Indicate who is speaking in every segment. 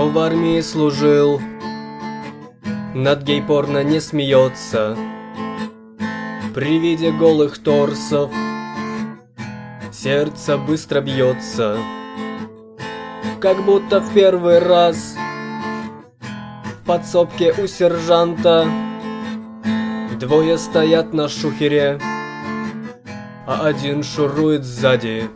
Speaker 1: Кто в армии служил, над гей-порно не смеется. При виде голых торсов сердце быстро бьется, как будто в первый раз. В подсобке у сержанта двое стоят на шухере, а один шурует сзади.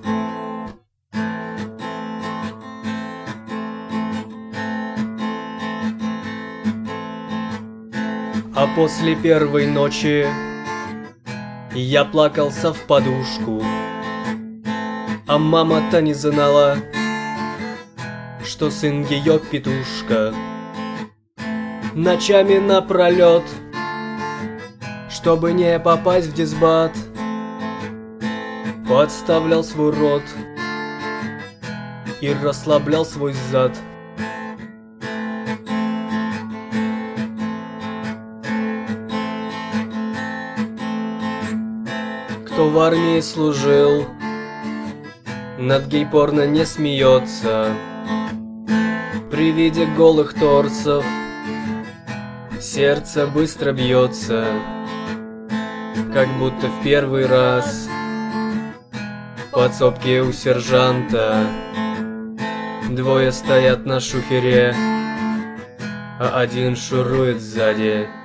Speaker 1: А после первой ночи я плакался в подушку, а мама-то не знала, что сын ее петушка. Ночами напролет, чтобы не попасть в дисбат, подставлял свой рот и расслаблял свой зад. Кто в армии служил, над гей-порно не смеется. При виде голых торсов сердце быстро бьется, как будто в первый раз. В подсобке у сержанта двое стоят на шухере, а один шурует сзади.